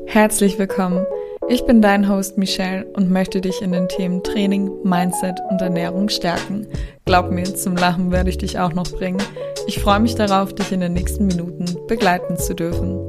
Herzlich willkommen. Ich bin dein Host Michelle und möchte dich in den Themen Training, Mindset und Ernährung stärken. Glaub mir, zum Lachen werde ich dich auch noch bringen. Ich freue mich darauf, dich in den nächsten Minuten begleiten zu dürfen.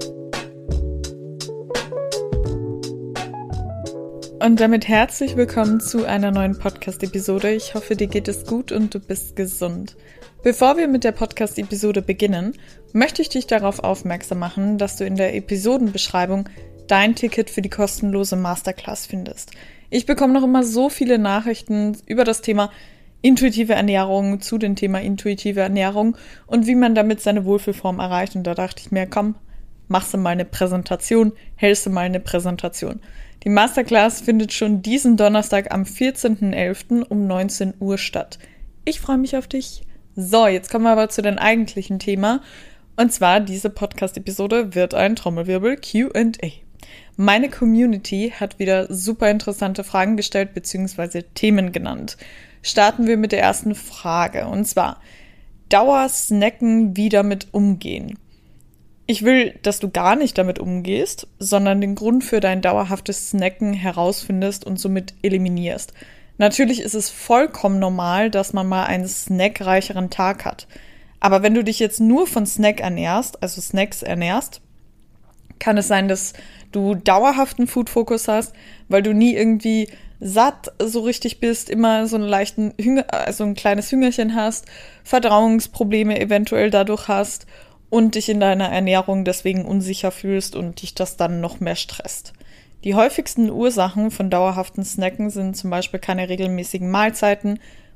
Und damit herzlich willkommen zu einer neuen Podcast-Episode. Ich hoffe, dir geht es gut und du bist gesund. Bevor wir mit der Podcast-Episode beginnen, möchte ich dich darauf aufmerksam machen, dass du in der Episodenbeschreibung dein Ticket für die kostenlose Masterclass findest. Ich bekomme noch immer so viele Nachrichten über das Thema intuitive Ernährung, zu dem Thema intuitive Ernährung und wie man damit seine Wohlfühlform erreicht. Und da dachte ich mir, komm, machst du mal eine Präsentation, hältst du mal eine Präsentation. Die Masterclass findet schon diesen Donnerstag am 14.11. um 19 Uhr statt. Ich freue mich auf dich. So, jetzt kommen wir aber zu dem eigentlichen Thema. Und zwar, diese Podcast-Episode wird ein Trommelwirbel Q&A. Meine Community hat wieder super interessante Fragen gestellt bzw. Themen genannt. Starten wir mit der ersten Frage. Und zwar, Dauersnacken, wie damit umgehen? Ich will, dass du gar nicht damit umgehst, sondern den Grund für dein dauerhaftes Snacken herausfindest und somit eliminierst. Natürlich ist es vollkommen normal, dass man mal einen snackreicheren Tag hat. Aber wenn du dich jetzt nur von Snacks ernährst, kann es sein, dass du dauerhaften Food-Fokus hast, weil du nie irgendwie satt so richtig bist, immer so ein kleines Hüngerchen hast, Verdauungsprobleme eventuell dadurch hast und dich in deiner Ernährung deswegen unsicher fühlst und dich das dann noch mehr stresst. Die häufigsten Ursachen von dauerhaften Snacken sind zum Beispiel keine regelmäßigen Mahlzeiten,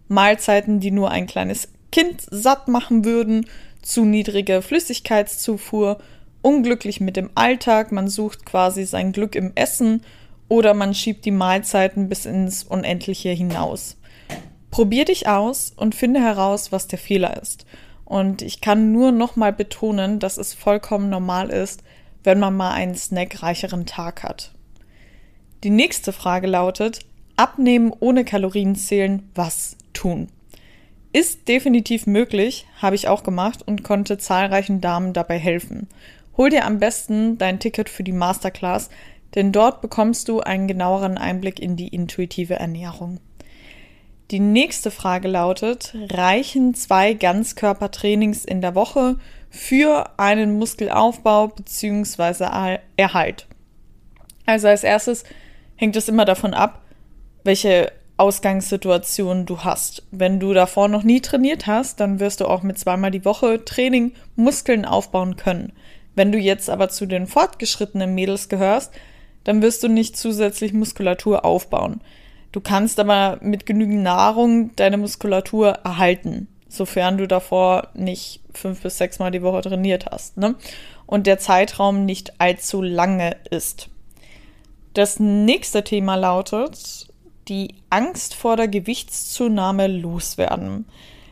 die nur ein kleines Kind satt machen würden, zu niedrige Flüssigkeitszufuhr, unglücklich mit dem Alltag, man sucht quasi sein Glück im Essen oder man schiebt die Mahlzeiten bis ins Unendliche hinaus. Probier dich aus und finde heraus, was der Fehler ist. Und ich kann nur nochmal betonen, dass es vollkommen normal ist, wenn man mal einen snackreicheren Tag hat. Die nächste Frage lautet, abnehmen ohne Kalorien zählen, was tun? Ist definitiv möglich, habe ich auch gemacht und konnte zahlreichen Damen dabei helfen. Hol dir am besten dein Ticket für die Masterclass, denn dort bekommst du einen genaueren Einblick in die intuitive Ernährung. Die nächste Frage lautet, reichen 2 Ganzkörpertrainings in der Woche für einen Muskelaufbau bzw. Erhalt? Also als erstes hängt es immer davon ab, welche Ausgangssituation du hast. Wenn du davor noch nie trainiert hast, dann wirst du auch mit 2-mal die Woche Training Muskeln aufbauen können. Wenn du jetzt aber zu den fortgeschrittenen Mädels gehörst, dann wirst du nicht zusätzlich Muskulatur aufbauen. Du kannst aber mit genügend Nahrung deine Muskulatur erhalten, sofern du davor nicht 5 bis 6 Mal die Woche trainiert hast, ne? Und der Zeitraum nicht allzu lange ist. Das nächste Thema lautet, die Angst vor der Gewichtszunahme loswerden.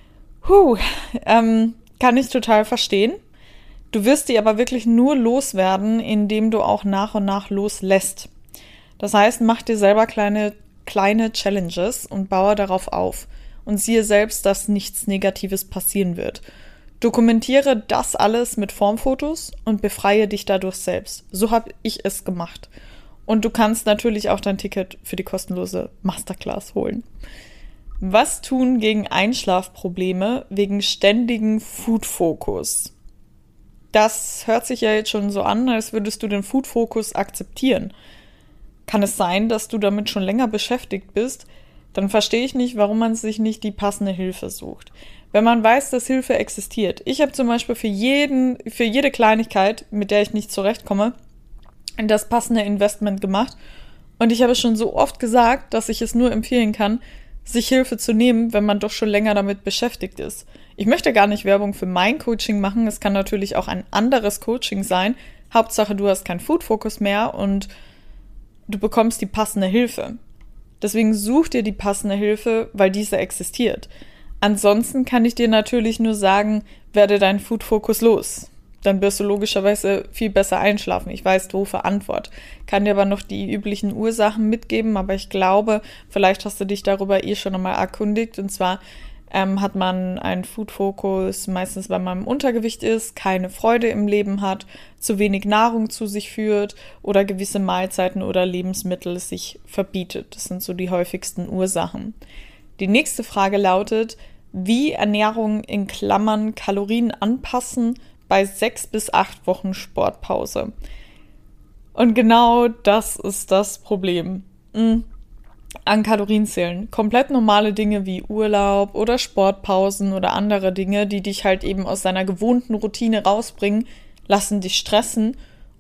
Kann ich total verstehen. Du wirst die aber wirklich nur loswerden, indem du auch nach und nach loslässt. Das heißt, mach dir selber kleine Challenges und baue darauf auf und siehe selbst, dass nichts Negatives passieren wird. Dokumentiere das alles mit Formfotos und befreie dich dadurch selbst. So habe ich es gemacht. Und du kannst natürlich auch dein Ticket für die kostenlose Masterclass holen. Was tun gegen Einschlafprobleme wegen ständigen Food-Fokus? Das hört sich ja jetzt schon so an, als würdest du den Food-Fokus akzeptieren. Kann es sein, dass du damit schon länger beschäftigt bist? Dann verstehe ich nicht, warum man sich nicht die passende Hilfe sucht. Wenn man weiß, dass Hilfe existiert. Ich habe zum Beispiel für jede Kleinigkeit, mit der ich nicht zurechtkomme, das passende Investment gemacht. Und ich habe schon so oft gesagt, dass ich es nur empfehlen kann, sich Hilfe zu nehmen, wenn man doch schon länger damit beschäftigt ist. Ich möchte gar nicht Werbung für mein Coaching machen. Es kann natürlich auch ein anderes Coaching sein. Hauptsache, du hast keinen Food-Fokus mehr und du bekommst die passende Hilfe. Deswegen such dir die passende Hilfe, weil diese existiert. Ansonsten kann ich dir natürlich nur sagen, werde deinen Food-Fokus los. Dann wirst du logischerweise viel besser einschlafen. Ich weiß, doofe Antwort. Kann dir aber noch die üblichen Ursachen mitgeben, aber ich glaube, vielleicht hast du dich darüber schon einmal erkundigt. Und zwar hat man einen Food-Fokus, meistens weil man im Untergewicht ist, keine Freude im Leben hat, zu wenig Nahrung zu sich führt oder gewisse Mahlzeiten oder Lebensmittel sich verbietet. Das sind so die häufigsten Ursachen. Die nächste Frage lautet, wie Ernährung in Klammern Kalorien anpassen bei 6 bis 8 Wochen Sportpause. Und genau das ist das Problem. An Kalorienzählen. Komplett normale Dinge wie Urlaub oder Sportpausen oder andere Dinge, die dich halt eben aus deiner gewohnten Routine rausbringen, lassen dich stressen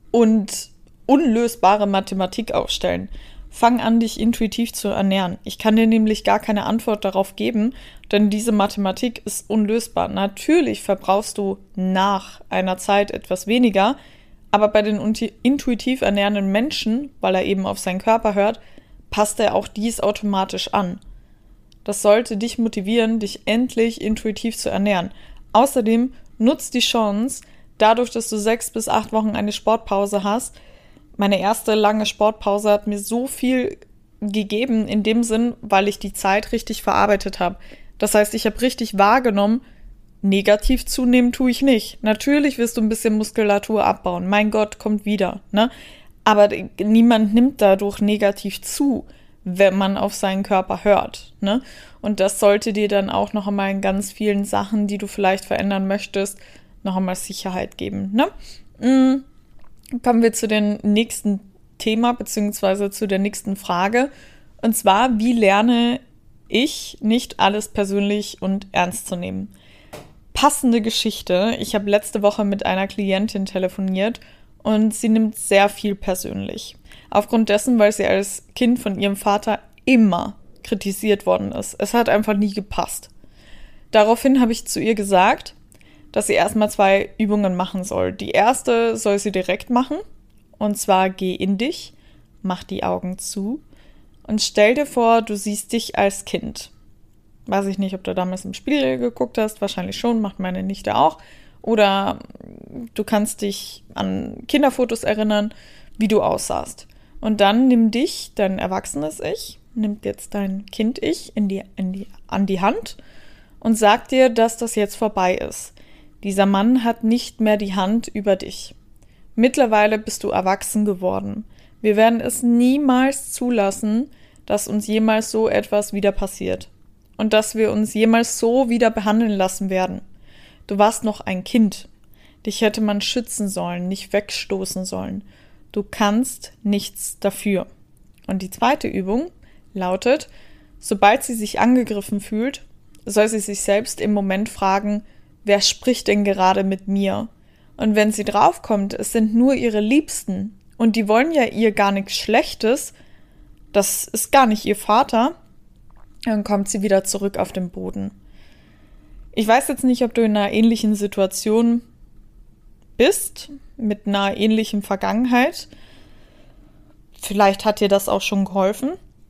und unlösbare Mathematik aufstellen. Fang an, dich intuitiv zu ernähren. Ich kann dir nämlich gar keine Antwort darauf geben, denn diese Mathematik ist unlösbar. Natürlich verbrauchst du nach einer Zeit etwas weniger, aber bei den intuitiv ernährenden Menschen, weil er eben auf seinen Körper hört, passt er auch dies automatisch an. Das sollte dich motivieren, dich endlich intuitiv zu ernähren. Außerdem nutzt die Chance, dadurch, dass du 6 bis 8 Wochen eine Sportpause hast. Meine erste lange Sportpause hat mir so viel gegeben, in dem Sinn, weil ich die Zeit richtig verarbeitet habe. Das heißt, ich habe richtig wahrgenommen, negativ zunehmen tue ich nicht. Natürlich wirst du ein bisschen Muskulatur abbauen. Mein Gott, kommt wieder, ne? Aber niemand nimmt dadurch negativ zu, wenn man auf seinen Körper hört, ne? Und das sollte dir dann auch noch einmal in ganz vielen Sachen, die du vielleicht verändern möchtest, noch einmal Sicherheit geben, ne? Kommen wir zu dem nächsten Thema, beziehungsweise zu der nächsten Frage. Und zwar, wie lerne ich, nicht alles persönlich und ernst zu nehmen? Passende Geschichte. Ich habe letzte Woche mit einer Klientin telefoniert und sie nimmt sehr viel persönlich. Aufgrund dessen, weil sie als Kind von ihrem Vater immer kritisiert worden ist. Es hat einfach nie gepasst. Daraufhin habe ich zu ihr gesagt, dass sie erstmal 2 Übungen machen soll. Die erste soll sie direkt machen. Und zwar geh in dich, mach die Augen zu und stell dir vor, du siehst dich als Kind. Weiß ich nicht, ob du damals im Spiegel geguckt hast. Wahrscheinlich schon, macht meine Nichte auch. Oder du kannst dich an Kinderfotos erinnern, wie du aussahst. Und dann nimm dich, dein erwachsenes Ich, nimm jetzt dein Kind-Ich an die Hand und sag dir, dass das jetzt vorbei ist. Dieser Mann hat nicht mehr die Hand über dich. Mittlerweile bist du erwachsen geworden. Wir werden es niemals zulassen, dass uns jemals so etwas wieder passiert. Und dass wir uns jemals so wieder behandeln lassen werden. Du warst noch ein Kind. Dich hätte man schützen sollen, nicht wegstoßen sollen. Du kannst nichts dafür. Und die zweite Übung lautet, sobald sie sich angegriffen fühlt, soll sie sich selbst im Moment fragen, wer spricht denn gerade mit mir? Und wenn sie draufkommt, es sind nur ihre Liebsten und die wollen ja ihr gar nichts Schlechtes, das ist gar nicht ihr Vater, dann kommt sie wieder zurück auf den Boden. Ich weiß jetzt nicht, ob du in einer ähnlichen Situation bist, mit einer ähnlichen Vergangenheit. Vielleicht hat dir das auch schon geholfen.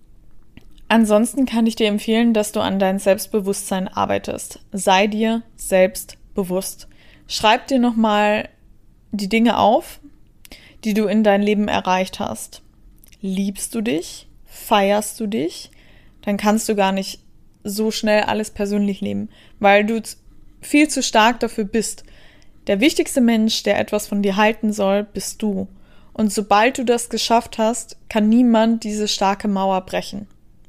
Ansonsten kann ich dir empfehlen, dass du an dein Selbstbewusstsein arbeitest. Sei dir selbst bewusst. Schreib dir nochmal die Dinge auf, die du in dein Leben erreicht hast. Liebst du dich? Feierst du dich? Dann kannst du gar nicht so schnell alles persönlich nehmen, weil du viel zu stark dafür bist. Der wichtigste Mensch, der etwas von dir halten soll, bist du. Und sobald du das geschafft hast, kann niemand diese starke Mauer brechen.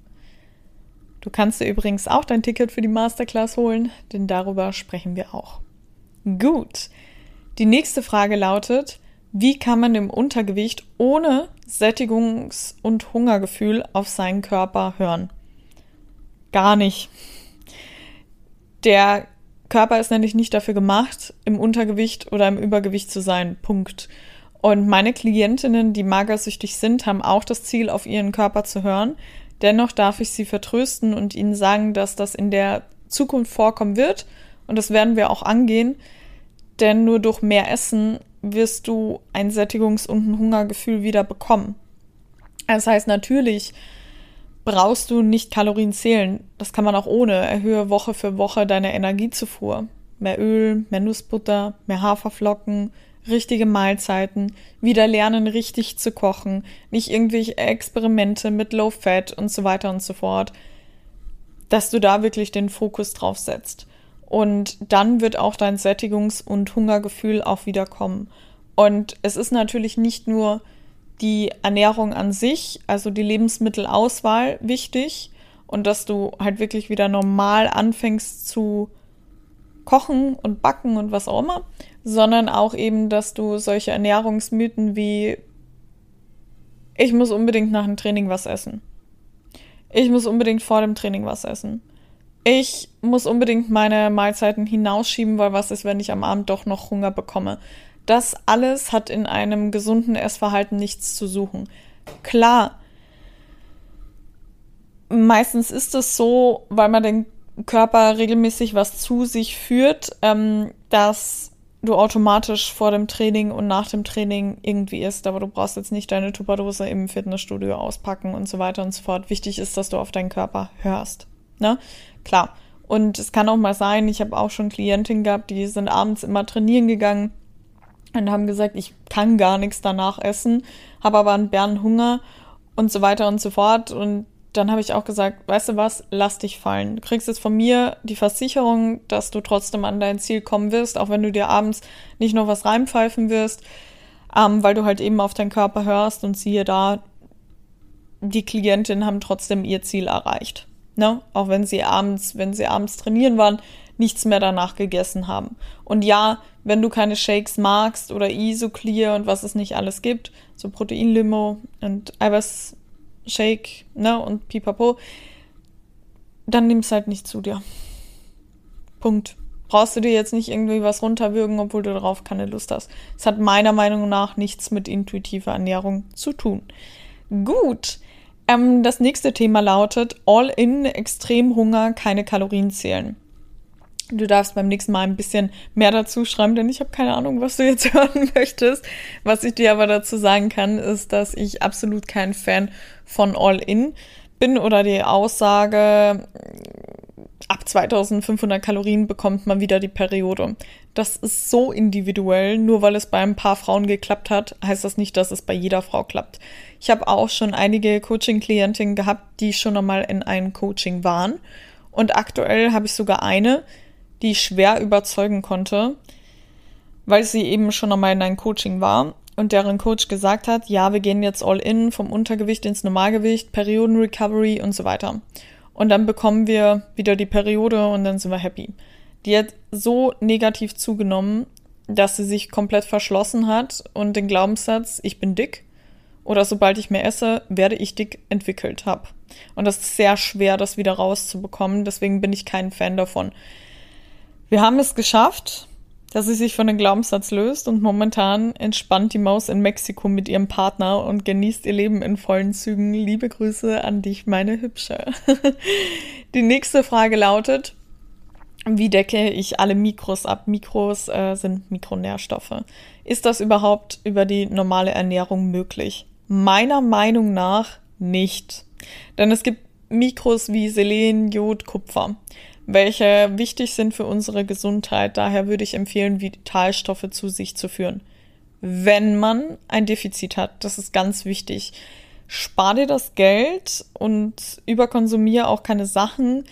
Du kannst dir übrigens auch dein Ticket für die Masterclass holen, denn darüber sprechen wir auch. Gut. Die nächste Frage lautet, wie kann man im Untergewicht ohne Sättigungs- und Hungergefühl auf seinen Körper hören? Gar nicht. Der Körper ist nämlich nicht dafür gemacht, im Untergewicht oder im Übergewicht zu sein. Punkt. Und meine Klientinnen, die magersüchtig sind, haben auch das Ziel, auf ihren Körper zu hören. Dennoch darf ich sie vertrösten und ihnen sagen, dass das in der Zukunft vorkommen wird. Und das werden wir auch angehen. Denn nur durch mehr Essen wirst du ein Sättigungs- und ein Hungergefühl wieder bekommen. Das heißt, natürlich brauchst du nicht Kalorien zählen. Das kann man auch ohne. Erhöhe Woche für Woche deine Energiezufuhr. Mehr Öl, mehr Nussbutter, mehr Haferflocken, richtige Mahlzeiten, wieder lernen, richtig zu kochen, nicht irgendwelche Experimente mit Low Fat und so weiter und so fort. dass du da wirklich den Fokus drauf setzt. Und dann wird auch dein Sättigungs- und Hungergefühl auch wieder kommen. Und es ist natürlich nicht nur die Ernährung an sich, also die Lebensmittelauswahl wichtig und dass du halt wirklich wieder normal anfängst zu kochen und backen und was auch immer, sondern auch eben, dass du solche Ernährungsmythen wie ich muss unbedingt nach dem Training was essen. Ich muss unbedingt vor dem Training was essen. Ich muss unbedingt meine Mahlzeiten hinausschieben, weil was ist, wenn ich am Abend doch noch Hunger bekomme? Das alles hat in einem gesunden Essverhalten nichts zu suchen. Klar, meistens ist es so, weil man den Körper regelmäßig was zu sich führt, dass du automatisch vor dem Training und nach dem Training irgendwie isst, aber du brauchst jetzt nicht deine Tupperdose im Fitnessstudio auspacken und so weiter und so fort. Wichtig ist, dass du auf deinen Körper hörst. Ne? Klar. Und es kann auch mal sein, ich habe auch schon Klientinnen gehabt, die sind abends immer trainieren gegangen und haben gesagt, ich kann gar nichts danach essen, habe aber einen Bärenhunger und so weiter und so fort. Und dann habe ich auch gesagt, weißt du was, lass dich fallen. Du kriegst jetzt von mir die Versicherung, dass du trotzdem an dein Ziel kommen wirst, auch wenn du dir abends nicht noch was reinpfeifen wirst, weil du halt eben auf deinen Körper hörst und siehe da, die Klientinnen haben trotzdem ihr Ziel erreicht. Ne? Auch wenn sie abends trainieren waren, nichts mehr danach gegessen haben. Und ja, wenn du keine Shakes magst oder Isoclear und was es nicht alles gibt, so Proteinlimo und Eiweißshake, ne, und Pipapo, dann nimm's halt nicht zu dir. Punkt. Brauchst du dir jetzt nicht irgendwie was runterwürgen, obwohl du darauf keine Lust hast. Es hat meiner Meinung nach nichts mit intuitiver Ernährung zu tun. Gut. Das nächste Thema lautet All-in, Extremhunger, keine Kalorien zählen. Du darfst beim nächsten Mal ein bisschen mehr dazu schreiben, denn ich habe keine Ahnung, was du jetzt hören möchtest. Was ich dir aber dazu sagen kann, ist, dass ich absolut kein Fan von All-in bin oder die Aussage, ab 2500 Kalorien bekommt man wieder die Periode. Das ist so individuell, nur weil es bei ein paar Frauen geklappt hat, heißt das nicht, dass es bei jeder Frau klappt. Ich habe auch schon einige Coaching-Klientinnen gehabt, die schon einmal in einem Coaching waren. Und aktuell habe ich sogar eine, die ich schwer überzeugen konnte, weil sie eben schon einmal in einem Coaching war und deren Coach gesagt hat, ja, wir gehen jetzt all in, vom Untergewicht ins Normalgewicht, Perioden-Recovery und so weiter. Und dann bekommen wir wieder die Periode und dann sind wir happy. Die hat so negativ zugenommen, dass sie sich komplett verschlossen hat und den Glaubenssatz, ich bin dick oder sobald ich mehr esse, werde ich dick entwickelt habe. Und das ist sehr schwer, das wieder rauszubekommen, deswegen bin ich kein Fan davon. Wir haben es geschafft, dass sie sich von dem Glaubenssatz löst und momentan entspannt die Maus in Mexiko mit ihrem Partner und genießt ihr Leben in vollen Zügen. Liebe Grüße an dich, meine Hübsche. Die nächste Frage lautet, wie decke ich alle Mikros ab? Mikros sind Mikronährstoffe. Ist das überhaupt über die normale Ernährung möglich? Meiner Meinung nach nicht. Denn es gibt Mikros wie Selen, Jod, Kupfer, welche wichtig sind für unsere Gesundheit. Daher würde ich empfehlen, Vitalstoffe zu sich zu führen. Wenn man ein Defizit hat, das ist ganz wichtig. Spar dir das Geld und überkonsumiere auch keine Sachen,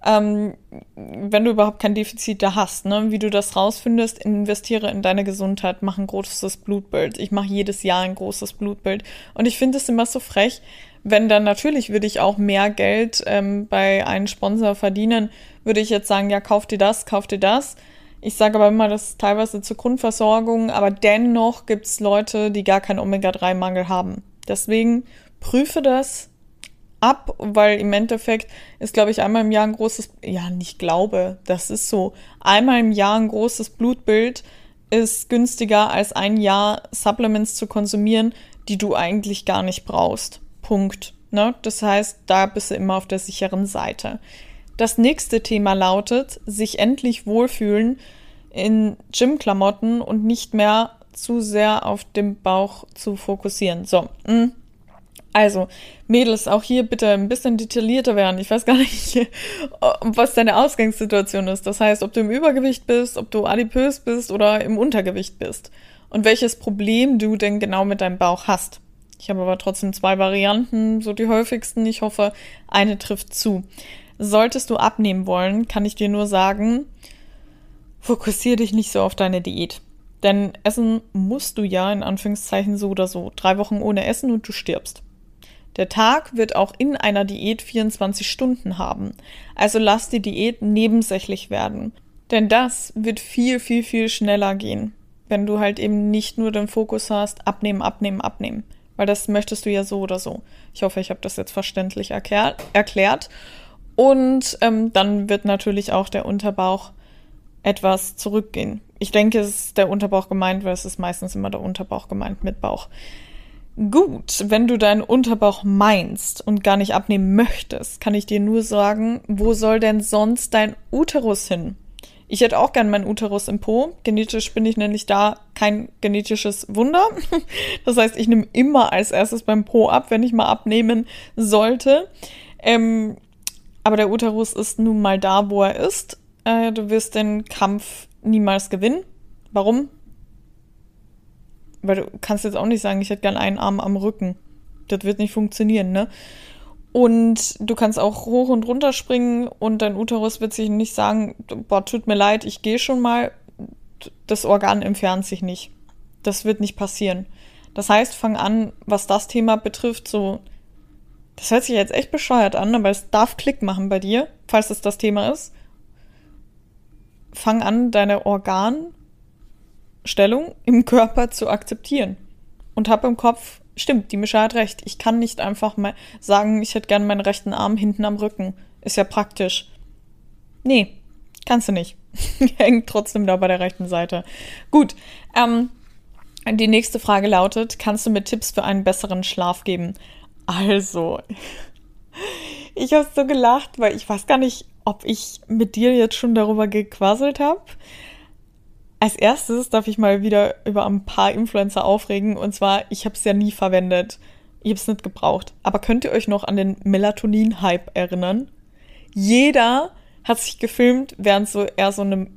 wenn du überhaupt kein Defizit da hast. Ne? Wie du das rausfindest, investiere in deine Gesundheit, mach ein großes Blutbild. Ich mache jedes Jahr ein großes Blutbild. Und ich finde es immer so frech, wenn dann natürlich würde ich auch mehr Geld bei einem Sponsor verdienen, würde ich jetzt sagen, ja, kauf dir das. Ich sage aber immer, das ist teilweise zur Grundversorgung, aber dennoch gibt es Leute, die gar keinen Omega-3-Mangel haben. Deswegen prüfe das ab, weil im Endeffekt ist, glaube ich, einmal im Jahr ein großes, ja, nicht glaube, das ist so, einmal im Jahr ein großes Blutbild ist günstiger als ein Jahr Supplements zu konsumieren, die du eigentlich gar nicht brauchst. Punkt. Ne? Das heißt, da bist du immer auf der sicheren Seite. Das nächste Thema lautet, sich endlich wohlfühlen in Gymklamotten und nicht mehr zu sehr auf den Bauch zu fokussieren. So, also, Mädels, auch hier bitte ein bisschen detaillierter werden. Ich weiß gar nicht, was deine Ausgangssituation ist. Das heißt, ob du im Übergewicht bist, ob du adipös bist oder im Untergewicht bist. Und welches Problem du denn genau mit deinem Bauch hast. Ich habe aber trotzdem 2 Varianten, so die häufigsten. Ich hoffe, eine trifft zu. Solltest du abnehmen wollen, kann ich dir nur sagen, fokussiere dich nicht so auf deine Diät. Denn essen musst du ja, in Anführungszeichen, so oder so. 3 Wochen ohne Essen und du stirbst. Der Tag wird auch in einer Diät 24 Stunden haben. Also lass die Diät nebensächlich werden. Denn das wird viel, viel, viel schneller gehen, wenn du halt eben nicht nur den Fokus hast, abnehmen, abnehmen, abnehmen. Weil das möchtest du ja so oder so. Ich hoffe, ich habe das jetzt verständlich erklärt. Und dann wird natürlich auch der Unterbauch etwas zurückgehen. Ich denke, es ist der Unterbauch gemeint, weil es ist meistens immer der Unterbauch gemeint mit Bauch. Gut, wenn du deinen Unterbauch meinst und gar nicht abnehmen möchtest, kann ich dir nur sagen, wo soll denn sonst dein Uterus hin? Ich hätte auch gern meinen Uterus im Po. Genetisch bin ich nämlich da kein genetisches Wunder. Das heißt, ich nehme immer als erstes beim Po ab, wenn ich mal abnehmen sollte. Aber der Uterus ist nun mal da, wo er ist. Du wirst den Kampf niemals gewinnen. Warum? Weil du kannst jetzt auch nicht sagen, ich hätte gern einen Arm am Rücken. Das wird nicht funktionieren, ne? Und du kannst auch hoch und runter springen und dein Uterus wird sich nicht sagen, boah, tut mir leid, ich gehe schon mal. Das Organ entfernt sich nicht. Das wird nicht passieren. Das heißt, fang an, was das Thema betrifft, so, das hört sich jetzt echt bescheuert an, aber es darf Klick machen bei dir, falls es das Thema ist. Fang an, deine Organstellung im Körper zu akzeptieren. Und hab im Kopf, stimmt, die Mischa hat recht. Ich kann nicht einfach mal sagen, ich hätte gerne meinen rechten Arm hinten am Rücken. Ist ja praktisch. Nee, kannst du nicht. Hängt trotzdem da bei der rechten Seite. Gut, die nächste Frage lautet, kannst du mir Tipps für einen besseren Schlaf geben? Also, ich habe so gelacht, weil ich weiß gar nicht, ob ich mit dir jetzt schon darüber gequasselt habe. Als erstes darf ich mal wieder über ein paar Influencer aufregen. Und zwar, ich habe es ja nie verwendet. Ich habe es nicht gebraucht. Aber könnt ihr euch noch an den Melatonin-Hype erinnern? Jeder hat sich gefilmt, während er so eine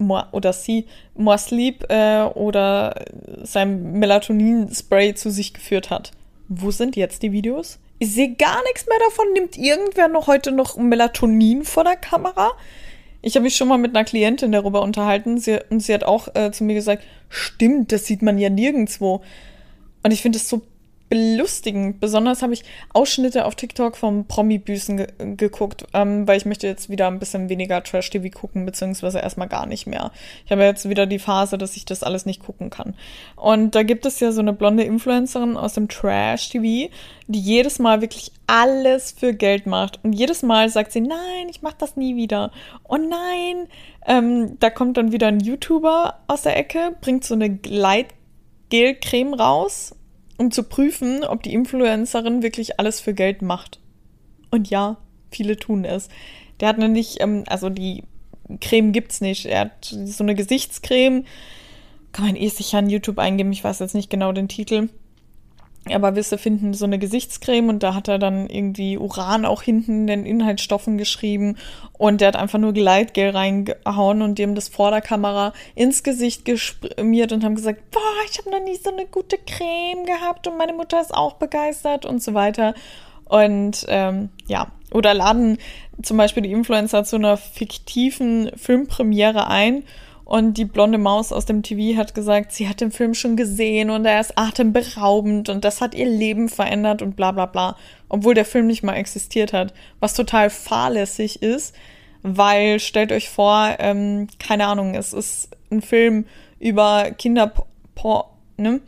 More Sleep oder sein Melatonin-Spray zu sich geführt hat. Wo sind jetzt die Videos? Ich sehe gar nichts mehr davon. Nimmt irgendwer heute noch Melatonin vor der Kamera? Ich habe mich schon mal mit einer Klientin darüber unterhalten. Sie hat auch zu mir gesagt, stimmt, das sieht man ja nirgendwo. Und ich finde es so belustigend. Besonders habe ich Ausschnitte auf TikTok vom Promi-Büßen geguckt, weil ich möchte jetzt wieder ein bisschen weniger Trash-TV gucken, beziehungsweise erstmal gar nicht mehr. Ich habe jetzt wieder die Phase, dass ich das alles nicht gucken kann. Und da gibt es ja so eine blonde Influencerin aus dem Trash-TV, die jedes Mal wirklich alles für Geld macht. Und jedes Mal sagt sie, nein, ich mache das nie wieder. Oh nein, da kommt dann wieder ein YouTuber aus der Ecke, bringt so eine Gleitgel-Creme raus, um zu prüfen, ob die Influencerin wirklich alles für Geld macht. Und ja, viele tun es. Der hat nämlich, also die Creme gibt's nicht. Er hat so eine Gesichtscreme, kann man sicher an YouTube eingeben, ich weiß jetzt nicht genau den Titel. Aber wirst du finden, so eine Gesichtscreme und da hat er dann irgendwie Uran auch hinten in den Inhaltsstoffen geschrieben und der hat einfach nur Gleitgel reingehauen und die haben das vor der Kamera ins Gesicht geschmiert und haben gesagt, boah, ich habe noch nie so eine gute Creme gehabt und meine Mutter ist auch begeistert und so weiter. Und ja, oder laden zum Beispiel die Influencer zu einer fiktiven Filmpremiere ein. Und die blonde Maus aus dem TV hat gesagt, sie hat den Film schon gesehen und er ist atemberaubend und das hat ihr Leben verändert und bla bla bla. Obwohl der Film nicht mal existiert hat. Was total fahrlässig ist, weil, stellt euch vor, keine Ahnung, es ist ein Film über Kinderporn, ne?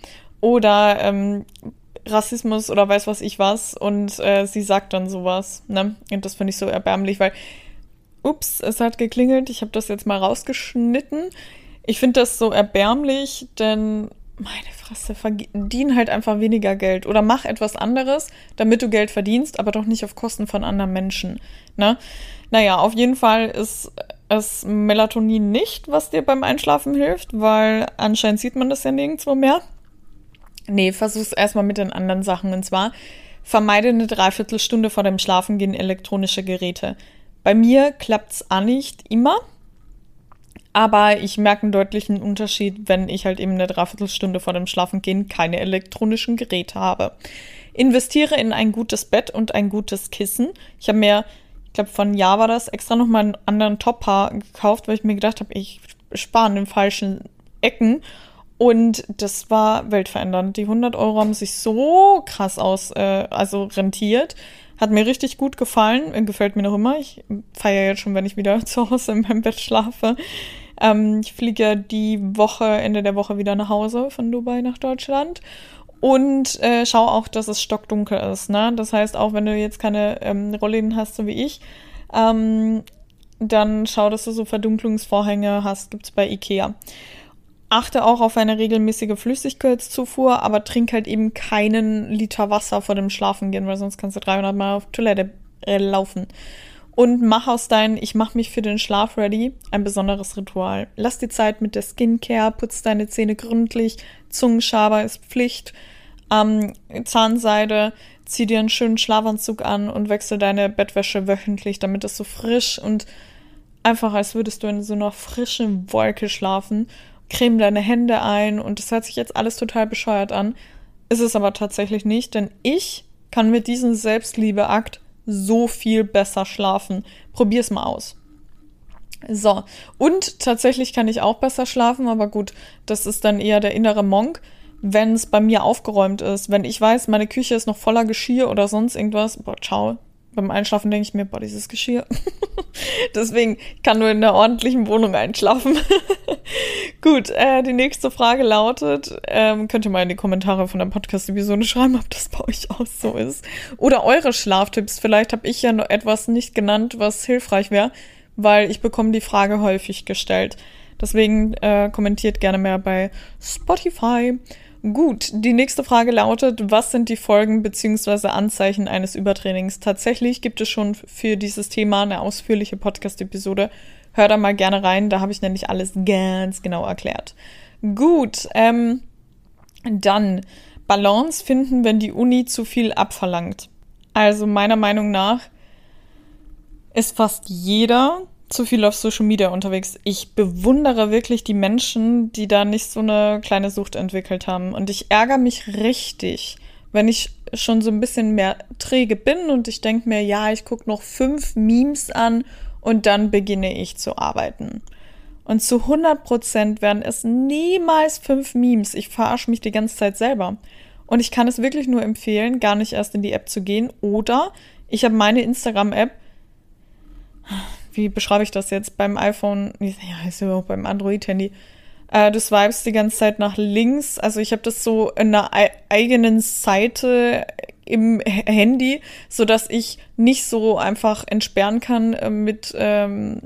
Oder Rassismus oder weiß was ich was und sie sagt dann sowas, ne? Und das finde ich so erbärmlich, weil ups, es hat geklingelt, ich habe das jetzt mal rausgeschnitten. Ich finde das so erbärmlich, denn meine Fresse, verdien halt einfach weniger Geld. Oder mach etwas anderes, damit du Geld verdienst, aber doch nicht auf Kosten von anderen Menschen. Ne? Naja, auf jeden Fall ist es Melatonin nicht, was dir beim Einschlafen hilft, weil anscheinend sieht man das ja nirgendwo mehr. Nee, versuch's erstmal mit den anderen Sachen. Und zwar, vermeide eine Dreiviertelstunde vor dem Schlafengehen elektronische Geräte. Bei mir klappt's auch nicht immer, aber ich merke einen deutlichen Unterschied, wenn ich halt eben eine Dreiviertelstunde vor dem Schlafengehen keine elektronischen Geräte habe. Investiere in ein gutes Bett und ein gutes Kissen. Ich habe mir ich glaube von Jahr war das, extra nochmal einen anderen Top-Haar gekauft, weil ich mir gedacht habe, ich spare in den falschen Ecken. Und das war weltverändernd. Die 100 Euro haben sich so krass also rentiert. Hat mir richtig gut gefallen. Gefällt mir noch immer. Ich feiere jetzt schon, wenn ich wieder zu Hause in meinem Bett schlafe. Ich fliege ja Ende der Woche wieder nach Hause von Dubai nach Deutschland. Und schau auch, dass es stockdunkel ist. Ne? Das heißt, auch wenn du jetzt keine Rollläden hast, so wie ich, dann schau, dass du so Verdunklungsvorhänge hast. Gibt's bei Ikea. Achte auch auf eine regelmäßige Flüssigkeitszufuhr, aber trink halt eben keinen Liter Wasser vor dem Schlafengehen, weil sonst kannst du 300 Mal auf Toilette laufen. Und mach aus ich mach mich für den Schlaf ready, ein besonderes Ritual. Lass die Zeit mit der Skincare, putz deine Zähne gründlich, Zungenschaber ist Pflicht, Zahnseide, zieh dir einen schönen Schlafanzug an und wechsel deine Bettwäsche wöchentlich, damit es so frisch und einfach, als würdest du in so einer frischen Wolke schlafen. Creme deine Hände ein und das hört sich jetzt alles total bescheuert an. Ist es aber tatsächlich nicht, denn ich kann mit diesem Selbstliebeakt so viel besser schlafen. Probier's mal aus. So, und tatsächlich kann ich auch besser schlafen, aber gut, das ist dann eher der innere Monk, wenn es bei mir aufgeräumt ist. Wenn ich weiß, meine Küche ist noch voller Geschirr oder sonst irgendwas, ciao. Beim Einschlafen denke ich mir, dieses Geschirr. Deswegen kann nur in einer ordentlichen Wohnung einschlafen. Gut, die nächste Frage lautet, könnt ihr mal in die Kommentare von der Podcast-Episode schreiben, ob das bei euch auch so ist. Oder eure Schlaftipps. Vielleicht habe ich ja noch etwas nicht genannt, was hilfreich wäre, weil ich bekomme die Frage häufig gestellt. Deswegen kommentiert gerne mehr bei Spotify. Gut, die nächste Frage lautet, was sind die Folgen bzw. Anzeichen eines Übertrainings? Tatsächlich gibt es schon für dieses Thema eine ausführliche Podcast-Episode. Hör da mal gerne rein, da habe ich nämlich alles ganz genau erklärt. Gut, dann Balance finden, wenn die Uni zu viel abverlangt. Also meiner Meinung nach ist fast jeder zu viel auf Social Media unterwegs. Ich bewundere wirklich die Menschen, die da nicht so eine kleine Sucht entwickelt haben. Und ich ärgere mich richtig, wenn ich schon so ein bisschen mehr träge bin und ich denke mir, ja, ich gucke noch 5 Memes an und dann beginne ich zu arbeiten. Und zu 100% werden es niemals 5 Memes. Ich verarsche mich die ganze Zeit selber. Und ich kann es wirklich nur empfehlen, gar nicht erst in die App zu gehen. Oder ich habe meine Instagram-App, wie beschreibe ich das jetzt beim iPhone, ja, ist ja auch beim Android-Handy, du swipest die ganze Zeit nach links, also ich habe das so in einer eigenen Seite im Handy, sodass ich nicht so einfach entsperren kann mit dem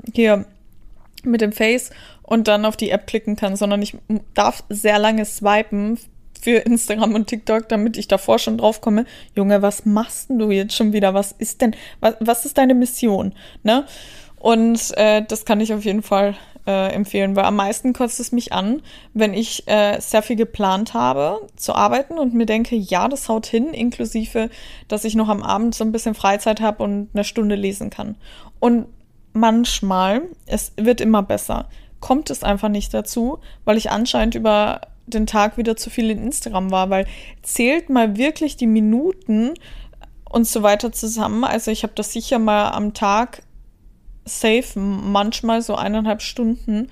Face und dann auf die App klicken kann, sondern ich darf sehr lange swipen für Instagram und TikTok, damit ich davor schon drauf komme, Junge, was machst denn du jetzt schon wieder? Was ist deine Mission? Ne? Und das kann ich auf jeden Fall empfehlen, weil am meisten kotzt es mich an, wenn ich sehr viel geplant habe zu arbeiten und mir denke, ja, das haut hin, inklusive, dass ich noch am Abend so ein bisschen Freizeit habe und eine Stunde lesen kann. Und manchmal, es wird immer besser, kommt es einfach nicht dazu, weil ich anscheinend über den Tag wieder zu viel in Instagram war, weil zählt mal wirklich die Minuten und so weiter zusammen. Also ich habe das sicher mal am Tag safe, manchmal so 1,5 Stunden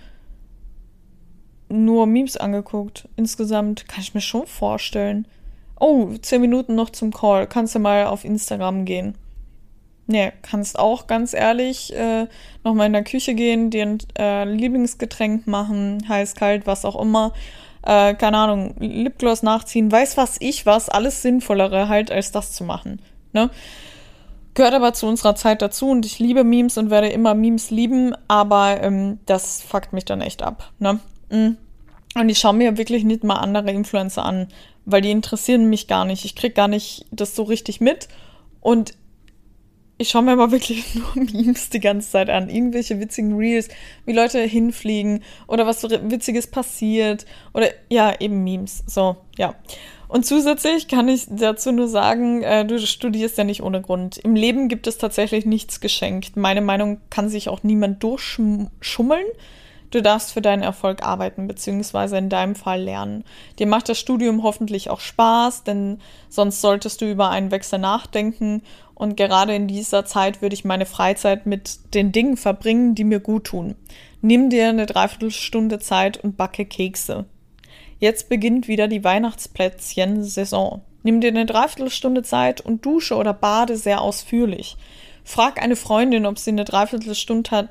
nur Memes angeguckt. Insgesamt kann ich mir schon vorstellen. Oh, 10 Minuten noch zum Call. Kannst du mal auf Instagram gehen. Nee, kannst auch ganz ehrlich nochmal in der Küche gehen, dir ein Lieblingsgetränk machen, heiß, kalt, was auch immer. Keine Ahnung, Lipgloss nachziehen, weiß was, alles Sinnvollere halt, als das zu machen. Ne? Gehört aber zu unserer Zeit dazu und ich liebe Memes und werde immer Memes lieben, aber das fuckt mich dann echt ab. Ne? Und ich schaue mir wirklich nicht mal andere Influencer an, weil die interessieren mich gar nicht. Ich krieg gar nicht das so richtig mit und ich schaue mir aber wirklich nur Memes die ganze Zeit an. Irgendwelche witzigen Reels, wie Leute hinfliegen oder was so Witziges passiert. Oder ja, eben Memes. So, ja. Und zusätzlich kann ich dazu nur sagen, du studierst ja nicht ohne Grund. Im Leben gibt es tatsächlich nichts geschenkt. Meine Meinung kann sich auch niemand durchschummeln. Du darfst für deinen Erfolg arbeiten, beziehungsweise in deinem Fall lernen. Dir macht das Studium hoffentlich auch Spaß, denn sonst solltest du über einen Wechsel nachdenken. Und gerade in dieser Zeit würde ich meine Freizeit mit den Dingen verbringen, die mir gut tun. Nimm dir eine Dreiviertelstunde Zeit und backe Kekse. Jetzt beginnt wieder die Weihnachtsplätzchen-Saison. Nimm dir eine Dreiviertelstunde Zeit und dusche oder bade sehr ausführlich. Frag eine Freundin, ob sie eine Dreiviertelstunde,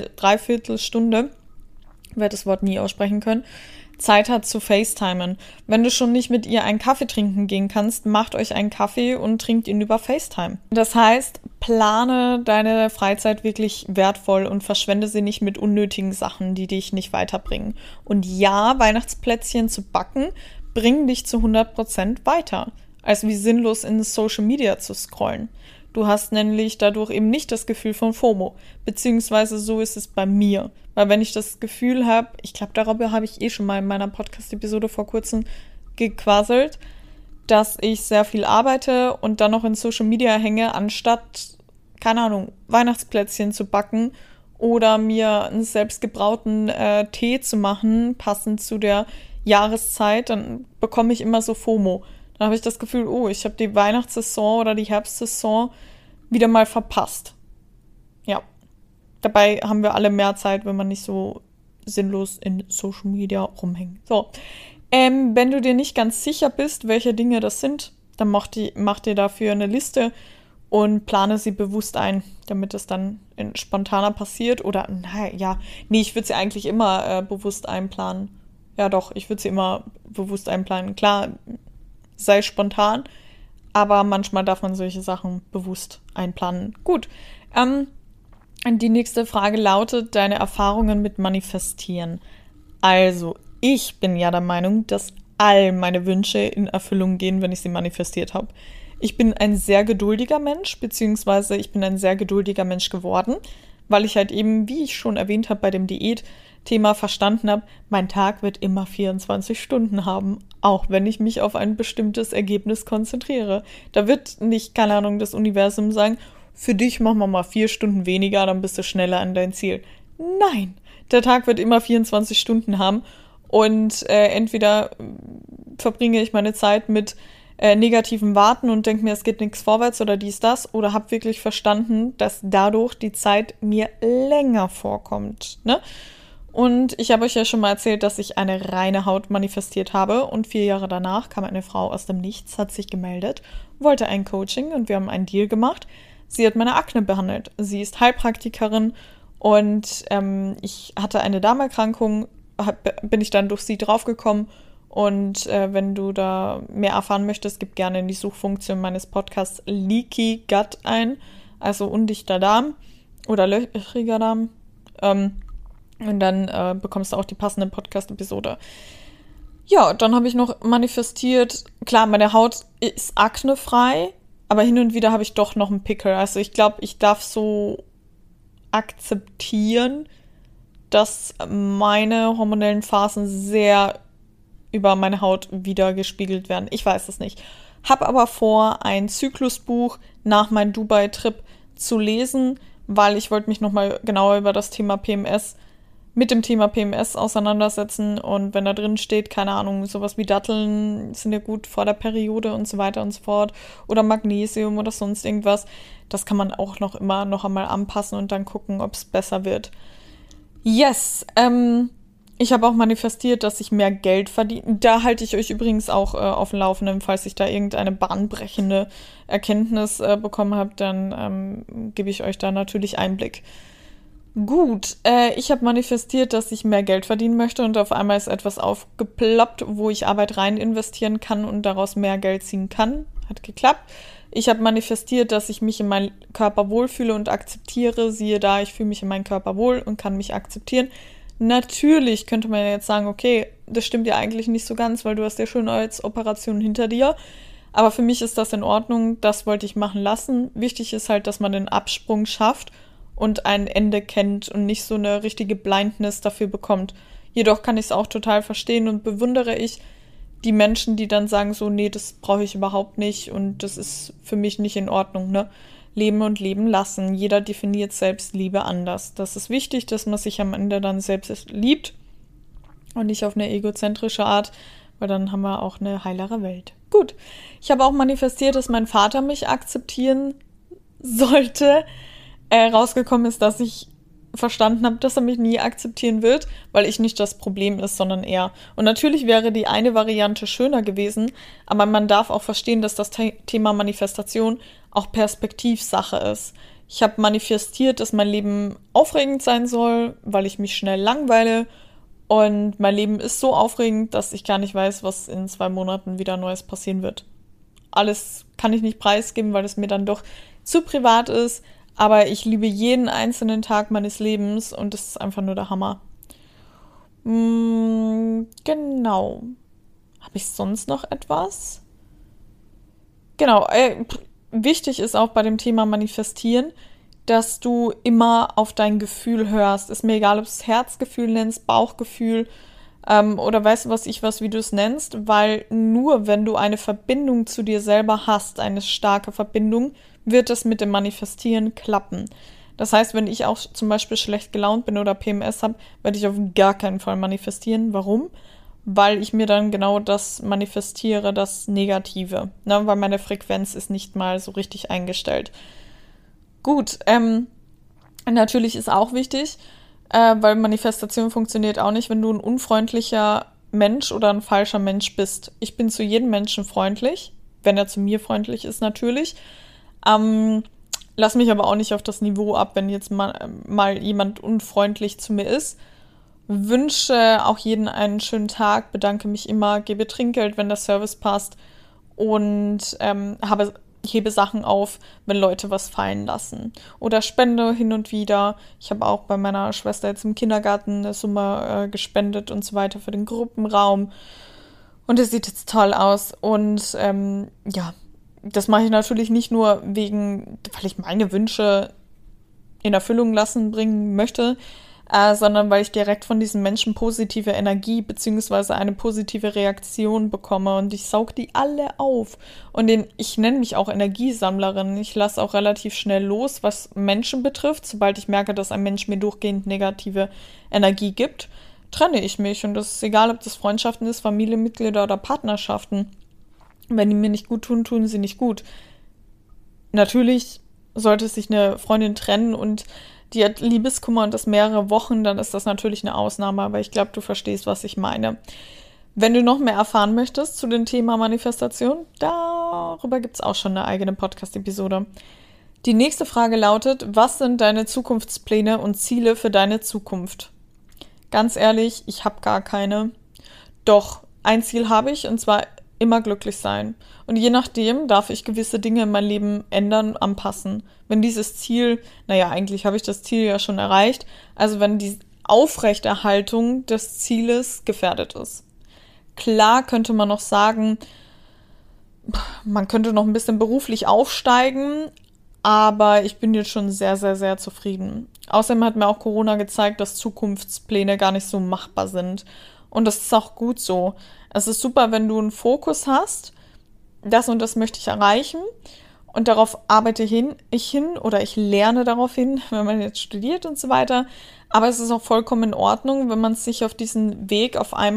werde das Wort nie aussprechen können, Zeit hat zu FaceTimen. Wenn du schon nicht mit ihr einen Kaffee trinken gehen kannst, macht euch einen Kaffee und trinkt ihn über FaceTime. Das heißt, plane deine Freizeit wirklich wertvoll und verschwende sie nicht mit unnötigen Sachen, die dich nicht weiterbringen. Und ja, Weihnachtsplätzchen zu backen, bringen dich zu 100% weiter, als wie sinnlos in Social Media zu scrollen. Du hast nämlich dadurch eben nicht das Gefühl von FOMO, beziehungsweise so ist es bei mir. Weil wenn ich das Gefühl habe, ich glaube, darüber habe ich schon mal in meiner Podcast-Episode vor kurzem gequasselt, dass ich sehr viel arbeite und dann noch in Social Media hänge, anstatt, keine Ahnung, Weihnachtsplätzchen zu backen oder mir einen selbstgebrauten Tee zu machen, passend zu der Jahreszeit, dann bekomme ich immer so FOMO. Dann habe ich das Gefühl, oh, ich habe die Weihnachtssaison oder die Herbstsaison wieder mal verpasst. Ja. Dabei haben wir alle mehr Zeit, wenn man nicht so sinnlos in Social Media rumhängt. So. Wenn du dir nicht ganz sicher bist, welche Dinge das sind, dann mach dir dafür eine Liste und plane sie bewusst ein, damit es dann spontaner passiert. Oder, ich würde sie eigentlich immer bewusst einplanen. Ja doch, ich würde sie immer bewusst einplanen. Klar, sei spontan, aber manchmal darf man solche Sachen bewusst einplanen. Gut, die nächste Frage lautet, deine Erfahrungen mit Manifestieren. Also, ich bin ja der Meinung, dass all meine Wünsche in Erfüllung gehen, wenn ich sie manifestiert habe. Ich bin ein sehr geduldiger Mensch, beziehungsweise ich bin ein sehr geduldiger Mensch geworden, weil ich halt eben, wie ich schon erwähnt habe, bei dem Diät-Thema verstanden habe, mein Tag wird immer 24 Stunden haben, auch wenn ich mich auf ein bestimmtes Ergebnis konzentriere. Da wird nicht, keine Ahnung, das Universum sagen, für dich machen wir mal 4 Stunden weniger, dann bist du schneller an dein Ziel. Nein, der Tag wird immer 24 Stunden haben und entweder verbringe ich meine Zeit mit negativen Warten und denke mir, es geht nichts vorwärts oder dies, das, oder habe wirklich verstanden, dass dadurch die Zeit mir länger vorkommt, ne? Und ich habe euch ja schon mal erzählt, dass ich eine reine Haut manifestiert habe und 4 Jahre danach kam eine Frau aus dem Nichts, hat sich gemeldet, wollte ein Coaching und wir haben einen Deal gemacht. Sie hat meine Akne behandelt. Sie ist Heilpraktikerin und ich hatte eine Darmerkrankung, bin ich dann durch sie draufgekommen. Und wenn du da mehr erfahren möchtest, gib gerne in die Suchfunktion meines Podcasts Leaky Gut ein, also undichter Darm oder löchriger Darm. Und dann bekommst du auch die passende Podcast-Episode. Ja, dann habe ich noch manifestiert, klar, meine Haut ist aknefrei, aber hin und wieder habe ich doch noch einen Pickel. Also ich glaube, ich darf so akzeptieren, dass meine hormonellen Phasen sehr über meine Haut wieder gespiegelt werden. Ich weiß es nicht. Habe aber vor, ein Zyklusbuch nach meinem Dubai-Trip zu lesen, weil ich wollte mich nochmal genauer über das Thema PMS mit dem Thema PMS auseinandersetzen. Und wenn da drin steht, keine Ahnung, sowas wie Datteln sind ja gut vor der Periode und so weiter und so fort. Oder Magnesium oder sonst irgendwas. Das kann man auch noch einmal anpassen und dann gucken, ob es besser wird. Yes, ich habe auch manifestiert, dass ich mehr Geld verdiene. Da halte ich euch übrigens auch auf dem Laufenden, falls ich da irgendeine bahnbrechende Erkenntnis bekommen habe, dann gebe ich euch da natürlich Einblick. Gut, ich habe manifestiert, dass ich mehr Geld verdienen möchte und auf einmal ist etwas aufgeploppt, wo ich Arbeit rein investieren kann und daraus mehr Geld ziehen kann. Hat geklappt. Ich habe manifestiert, dass ich mich in meinem Körper wohlfühle und akzeptiere. Siehe da, ich fühle mich in meinem Körper wohl und kann mich akzeptieren. Natürlich könnte man jetzt sagen, okay, das stimmt ja eigentlich nicht so ganz, weil du hast ja Schönheitsoperation hinter dir. Aber für mich ist das in Ordnung, das wollte ich machen lassen. Wichtig ist halt, dass man den Absprung schafft und ein Ende kennt und nicht so eine richtige Blindness dafür bekommt. Jedoch kann ich es auch total verstehen und bewundere ich die Menschen, die dann sagen so, nee, das brauche ich überhaupt nicht und das ist für mich nicht in Ordnung, ne? leben und leben lassen. Jeder definiert Selbstliebe anders. Das ist wichtig, dass man sich am Ende dann selbst liebt und nicht auf eine egozentrische Art, weil dann haben wir auch eine heilere Welt. Gut, ich habe auch manifestiert, dass mein Vater mich akzeptieren sollte. Rausgekommen ist, dass ich verstanden habe, dass er mich nie akzeptieren wird, weil ich nicht das Problem ist, sondern er. Und natürlich wäre die eine Variante schöner gewesen, aber man darf auch verstehen, dass das Thema Manifestation auch Perspektivsache ist. Ich habe manifestiert, dass mein Leben aufregend sein soll, weil ich mich schnell langweile. Und mein Leben ist so aufregend, dass ich gar nicht weiß, was in 2 Monaten wieder Neues passieren wird. Alles kann ich nicht preisgeben, weil es mir dann doch zu privat ist. Aber ich liebe jeden einzelnen Tag meines Lebens und das ist einfach nur der Hammer. Genau. Habe ich sonst noch etwas? Genau. Wichtig ist auch bei dem Thema Manifestieren, dass du immer auf dein Gefühl hörst. Ist mir egal, ob du es Herzgefühl nennst, Bauchgefühl oder weißt du wie du es nennst, weil nur wenn du eine Verbindung zu dir selber hast, eine starke Verbindung, wird es mit dem Manifestieren klappen. Das heißt, wenn ich auch zum Beispiel schlecht gelaunt bin oder PMS habe, werde ich auf gar keinen Fall manifestieren. Warum? Weil ich mir dann genau das manifestiere, das Negative. Ne? Weil meine Frequenz ist nicht mal so richtig eingestellt. Gut, natürlich ist auch wichtig, weil Manifestation funktioniert auch nicht, wenn du ein unfreundlicher Mensch oder ein falscher Mensch bist. Ich bin zu jedem Menschen freundlich, wenn er zu mir freundlich ist natürlich. Lass mich aber auch nicht auf das Niveau ab, wenn jetzt mal jemand unfreundlich zu mir ist. Wünsche auch jeden einen schönen Tag, bedanke mich immer, gebe Trinkgeld, wenn der Service passt und hebe Sachen auf, wenn Leute was fallen lassen. Oder spende hin und wieder. Ich habe auch bei meiner Schwester jetzt im Kindergarten eine Summe gespendet und so weiter für den Gruppenraum. Und es sieht jetzt toll aus. Und das mache ich natürlich nicht nur weil ich meine Wünsche in Erfüllung bringen möchte, sondern weil ich direkt von diesen Menschen positive Energie bzw. eine positive Reaktion bekomme und ich saug die alle auf. Und ich nenne mich auch Energiesammlerin. Ich lasse auch relativ schnell los, was Menschen betrifft. Sobald ich merke, dass ein Mensch mir durchgehend negative Energie gibt, trenne ich mich. Und das ist egal, ob das Freundschaften ist, Familienmitglieder oder Partnerschaften. Wenn die mir nicht gut tun, tun sie nicht gut. Natürlich sollte sich eine Freundin trennen und die hat Liebeskummer und das mehrere Wochen, dann ist das natürlich eine Ausnahme, aber ich glaube, du verstehst, was ich meine. Wenn du noch mehr erfahren möchtest zu dem Thema Manifestation, darüber gibt es auch schon eine eigene Podcast-Episode. Die nächste Frage lautet, was sind deine Zukunftspläne und Ziele für deine Zukunft? Ganz ehrlich, ich habe gar keine. Doch, ein Ziel habe ich und zwar immer glücklich sein. Und je nachdem darf ich gewisse Dinge in meinem Leben ändern, anpassen. Wenn dieses Ziel, eigentlich habe ich das Ziel ja schon erreicht, also wenn die Aufrechterhaltung des Zieles gefährdet ist. Klar könnte man noch sagen, man könnte noch ein bisschen beruflich aufsteigen, aber ich bin jetzt schon sehr, sehr, sehr zufrieden. Außerdem hat mir auch Corona gezeigt, dass Zukunftspläne gar nicht so machbar sind. Und das ist auch gut so. Es ist super, wenn du einen Fokus hast, das und das möchte ich erreichen und darauf arbeite ich hin oder ich lerne darauf hin, wenn man jetzt studiert und so weiter. Aber es ist auch vollkommen in Ordnung, wenn man sich auf diesen Weg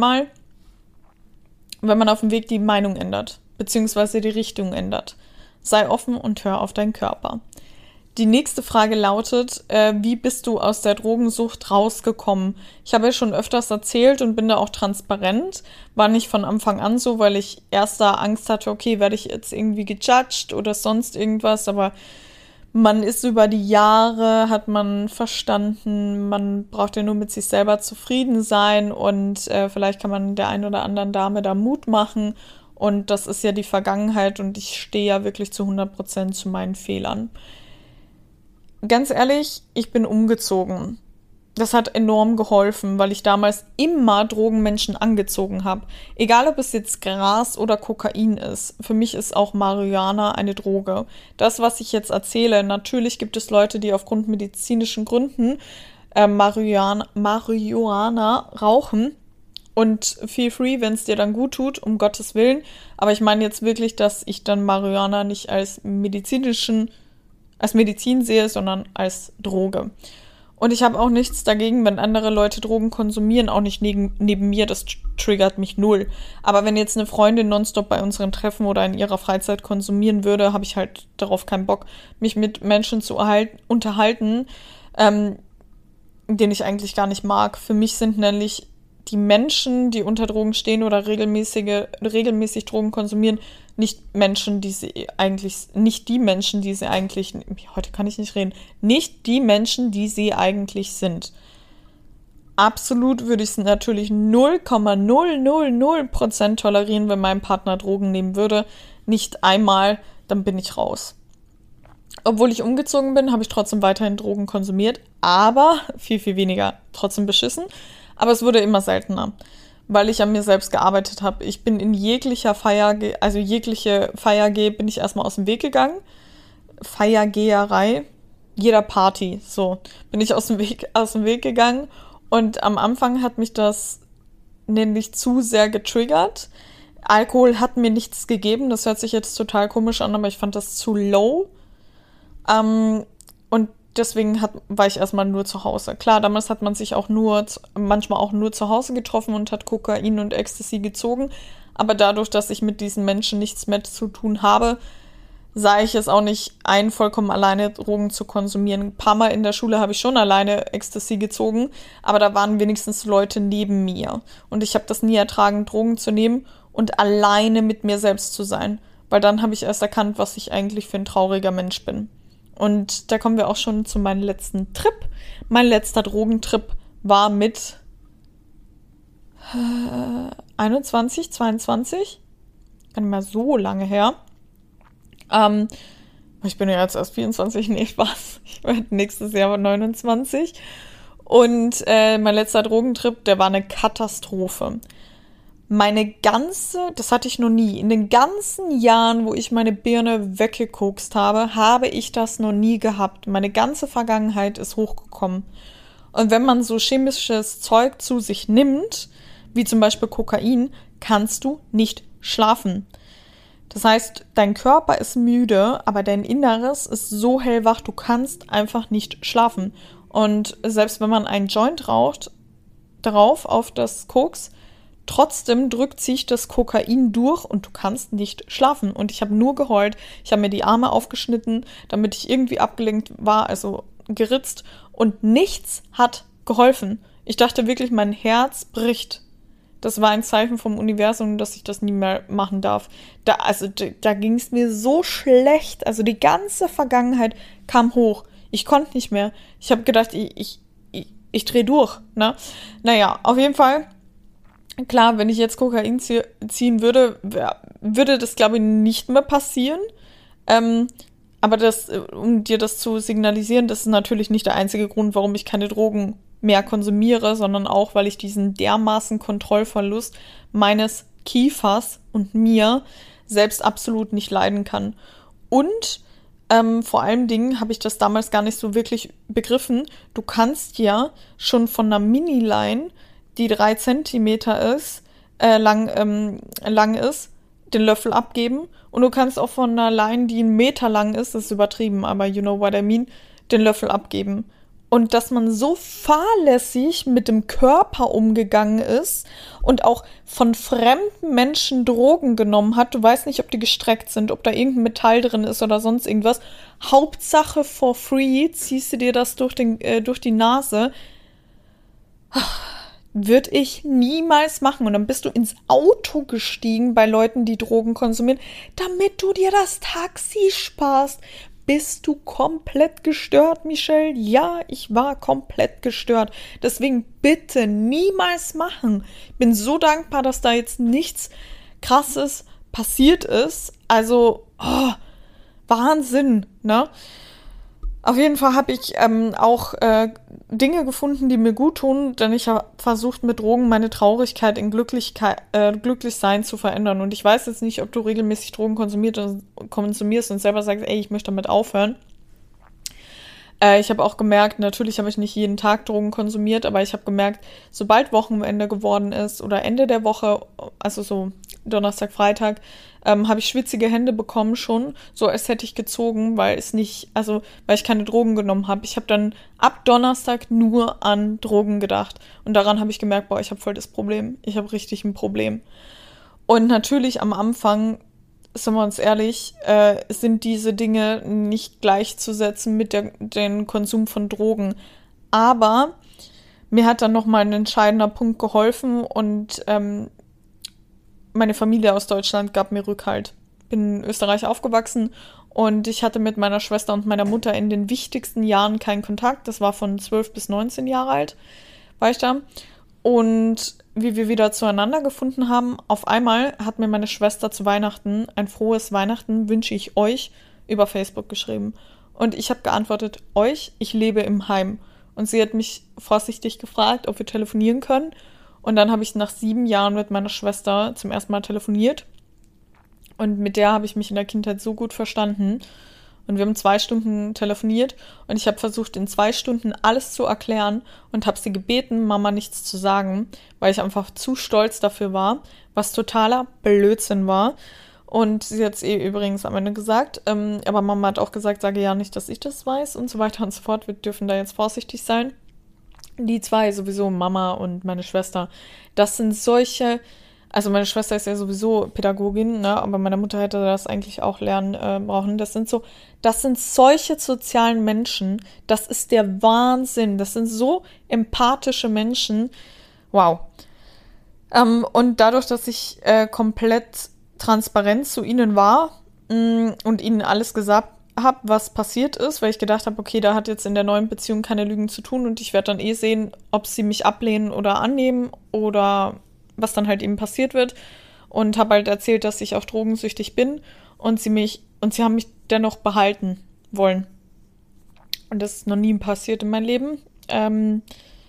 wenn man auf dem Weg die Meinung ändert, beziehungsweise die Richtung ändert. Sei offen und hör auf deinen Körper. Die nächste Frage lautet, wie bist du aus der Drogensucht rausgekommen? Ich habe ja schon öfters erzählt und bin da auch transparent. War nicht von Anfang an so, weil ich erst da Angst hatte, okay, werde ich jetzt irgendwie gejudged oder sonst irgendwas. Aber man ist über die Jahre, hat man verstanden, man braucht ja nur mit sich selber zufrieden sein und vielleicht kann man der einen oder anderen Dame da Mut machen. Und das ist ja die Vergangenheit und ich stehe ja wirklich zu 100% zu meinen Fehlern. Ganz ehrlich, ich bin umgezogen. Das hat enorm geholfen, weil ich damals immer Drogenmenschen angezogen habe. Egal, ob es jetzt Gras oder Kokain ist. Für mich ist auch Marihuana eine Droge. Das, was ich jetzt erzähle, natürlich gibt es Leute, die aufgrund medizinischen Gründen Marihuana rauchen. Und feel free, wenn es dir dann gut tut, um Gottes Willen. Aber ich meine jetzt wirklich, dass ich dann Marihuana nicht als medizinischen als Medizin sehe, sondern als Droge. Und ich habe auch nichts dagegen, wenn andere Leute Drogen konsumieren, auch nicht neben mir, das triggert mich null. Aber wenn jetzt eine Freundin nonstop bei unseren Treffen oder in ihrer Freizeit konsumieren würde, habe ich halt darauf keinen Bock, mich mit Menschen zu unterhalten, den ich eigentlich gar nicht mag. Für mich sind nämlich die Menschen, die unter Drogen stehen oder regelmäßig Drogen konsumieren, nicht die Menschen, die sie eigentlich, heute kann ich nicht reden, nicht die Menschen, die sie eigentlich sind. Absolut würde ich es natürlich 0,000% tolerieren, wenn mein Partner Drogen nehmen würde. Nicht einmal, dann bin ich raus. Obwohl ich umgezogen bin, habe ich trotzdem weiterhin Drogen konsumiert, aber viel, viel weniger. Trotzdem beschissen, aber es wurde immer seltener, weil ich an mir selbst gearbeitet habe. Ich bin in jegliche Feier bin ich erstmal aus dem Weg gegangen. Feiergeherei, jeder Party, so, bin ich aus dem Weg gegangen. Und am Anfang hat mich das nämlich zu sehr getriggert. Alkohol hat mir nichts gegeben, das hört sich jetzt total komisch an, aber ich fand das zu low. Und deswegen war ich erstmal nur zu Hause. Klar, damals hat man sich manchmal auch nur zu Hause getroffen und hat Kokain und Ecstasy gezogen. Aber dadurch, dass ich mit diesen Menschen nichts mehr zu tun habe, sah ich es auch nicht ein, vollkommen alleine Drogen zu konsumieren. Ein paar Mal in der Schule habe ich schon alleine Ecstasy gezogen, aber da waren wenigstens Leute neben mir. Und ich habe das nie ertragen, Drogen zu nehmen und alleine mit mir selbst zu sein. Weil dann habe ich erst erkannt, was ich eigentlich für ein trauriger Mensch bin. Und da kommen wir auch schon zu meinem letzten Trip. Mein letzter Drogentrip war mit 21, 22. Gar nicht mehr so lange her. Ich bin ja jetzt erst 24, nee, Spaß. Ich werde nächstes Jahr 29. Und mein letzter Drogentrip, der war eine Katastrophe. Das hatte ich noch nie. In den ganzen Jahren, wo ich meine Birne weggekokst habe, habe ich das noch nie gehabt. Meine ganze Vergangenheit ist hochgekommen. Und wenn man so chemisches Zeug zu sich nimmt, wie zum Beispiel Kokain, kannst du nicht schlafen. Das heißt, dein Körper ist müde, aber dein Inneres ist so hellwach, du kannst einfach nicht schlafen. Und selbst wenn man einen Joint raucht, darauf auf das Koks, trotzdem drückt sich das Kokain durch und du kannst nicht schlafen. Und ich habe nur geheult. Ich habe mir die Arme aufgeschnitten, damit ich irgendwie abgelenkt war, also geritzt. Und nichts hat geholfen. Ich dachte wirklich, mein Herz bricht. Das war ein Zeichen vom Universum, dass ich das nie mehr machen darf. Da ging es mir so schlecht. Also die ganze Vergangenheit kam hoch. Ich konnte nicht mehr. Ich habe gedacht, ich drehe durch. Ne? Naja, auf jeden Fall. Klar, wenn ich jetzt Kokain ziehen würde, würde das, glaube ich, nicht mehr passieren. Aber um dir das zu signalisieren, das ist natürlich nicht der einzige Grund, warum ich keine Drogen mehr konsumiere, sondern auch, weil ich diesen dermaßen Kontrollverlust meines Kiefers und mir selbst absolut nicht leiden kann. Und vor allen Dingen habe ich das damals gar nicht so wirklich begriffen. Du kannst ja schon von einer Mini-Line, die 3 Zentimeter lang ist, den Löffel abgeben. Und du kannst auch von einer Line, die 1 Meter lang ist, das ist übertrieben, aber you know what I mean, den Löffel abgeben. Und dass man so fahrlässig mit dem Körper umgegangen ist und auch von fremden Menschen Drogen genommen hat. Du weißt nicht, ob die gestreckt sind, ob da irgendein Metall drin ist oder sonst irgendwas. Hauptsache for free, ziehst du dir das durch die Nase. Würde ich niemals machen. Und dann bist du ins Auto gestiegen bei Leuten, die Drogen konsumieren, damit du dir das Taxi sparst. Bist du komplett gestört, Michelle? Ja, ich war komplett gestört. Deswegen bitte niemals machen. Ich bin so dankbar, dass da jetzt nichts Krasses passiert ist. Also, Wahnsinn, ne? Auf jeden Fall habe ich auch Dinge gefunden, die mir gut tun, denn ich habe versucht, mit Drogen meine Traurigkeit in Glücklichsein zu verändern. Und ich weiß jetzt nicht, ob du regelmäßig Drogen konsumierst und selber sagst, ey, ich möchte damit aufhören. Ich habe auch gemerkt, natürlich habe ich nicht jeden Tag Drogen konsumiert, aber ich habe gemerkt, sobald Wochenende geworden ist oder Ende der Woche, also so Donnerstag, Freitag, habe ich schwitzige Hände bekommen schon, so als hätte ich gezogen, weil ich keine Drogen genommen habe. Ich habe dann ab Donnerstag nur an Drogen gedacht. Und daran habe ich gemerkt, boah, ich habe voll das Problem. Ich habe richtig ein Problem. Und natürlich am Anfang, sind wir uns ehrlich, sind diese Dinge nicht gleichzusetzen mit dem Konsum von Drogen. Aber mir hat dann nochmal ein entscheidender Punkt geholfen und meine Familie aus Deutschland gab mir Rückhalt. Bin in Österreich aufgewachsen und ich hatte mit meiner Schwester und meiner Mutter in den wichtigsten Jahren keinen Kontakt. Das war von 12 bis 19 Jahre alt, war ich da. Und wie wir wieder zueinander gefunden haben, auf einmal hat mir meine Schwester zu Weihnachten ein frohes Weihnachten wünsche ich euch über Facebook geschrieben. Und ich habe geantwortet, euch, ich lebe im Heim. Und sie hat mich vorsichtig gefragt, ob wir telefonieren können. Und dann habe ich nach 7 Jahren mit meiner Schwester zum ersten Mal telefoniert. Und mit der habe ich mich in der Kindheit so gut verstanden. Und wir haben 2 Stunden telefoniert. Und ich habe versucht, in 2 Stunden alles zu erklären und habe sie gebeten, Mama nichts zu sagen, weil ich einfach zu stolz dafür war, was totaler Blödsinn war. Und sie hat es übrigens am Ende gesagt. Aber Mama hat auch gesagt, sage ja nicht, dass ich das weiß und so weiter und so fort. Wir dürfen da jetzt vorsichtig sein. Die 2 sowieso, Mama und meine Schwester, das sind solche, also meine Schwester ist ja sowieso Pädagogin, ne, aber meine Mutter hätte das eigentlich auch lernen brauchen. Das sind solche sozialen Menschen, das ist der Wahnsinn, das sind so empathische Menschen, wow. Und dadurch, dass ich komplett transparent zu ihnen war und ihnen alles gesagt habe, was passiert ist, weil ich gedacht habe, okay, da hat jetzt in der neuen Beziehung keine Lügen zu tun und ich werde dann sehen, ob sie mich ablehnen oder annehmen oder was dann halt eben passiert wird und habe halt erzählt, dass ich auch drogensüchtig bin und sie haben mich dennoch behalten wollen. Und das ist noch nie passiert in meinem Leben.